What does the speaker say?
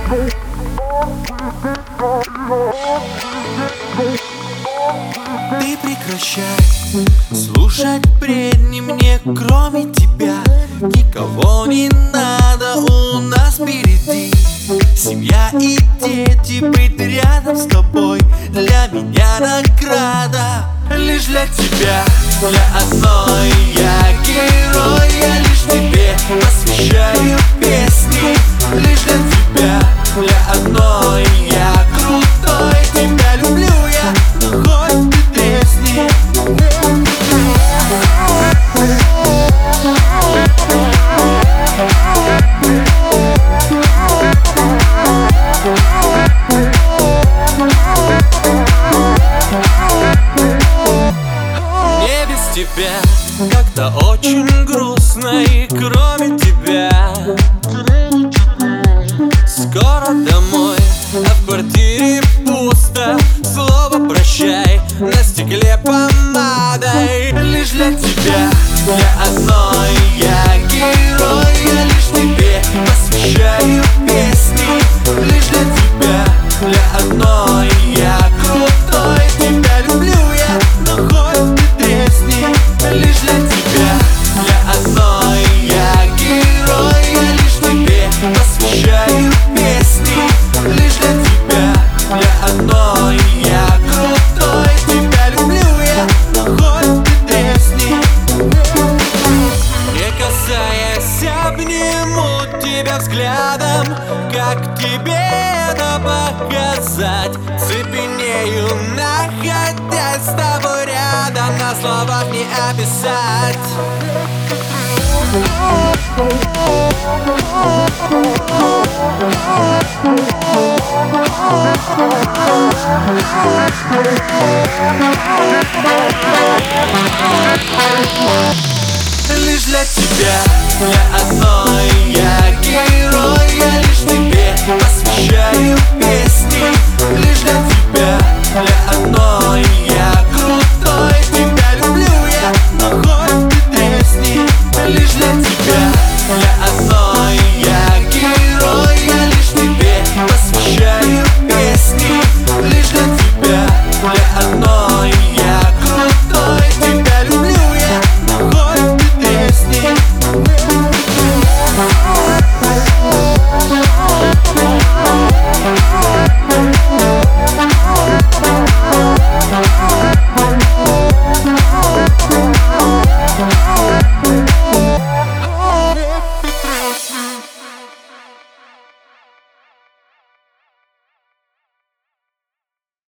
Ты прекращай слушать бредни, мне кроме тебя никого не надо у нас впереди. Семья и дети, быть рядом с тобой для меня награда. Лишь для тебя, для одной я герой, я лишь тебе посвящаю песни. Лишь для тебя, для одной я крутой, тебя люблю я, но хоть ты тресни. Мне без тебя как-то очень грустно, и кроме тебя скоро домой, а в квартире пусто. Слово прощай на стекле помадой. Лишь для тебя, для одной я герой, я лишь тебе посвящаю песни. Лишь для тебя, для одной я крутой, тебя люблю я, но хоть ты тресни. Лишь для тебя, для одной я герой, я лишь тебе посвящаю песни. Лишь для тебя, для одной я крутой, тебя люблю я, но хоть ты тресни. Не касаясь, обниму тебя взглядом. Как тебе это показать? Цепенею, находясь с тобой рядом, на словах не описать. Лишь для тебя, для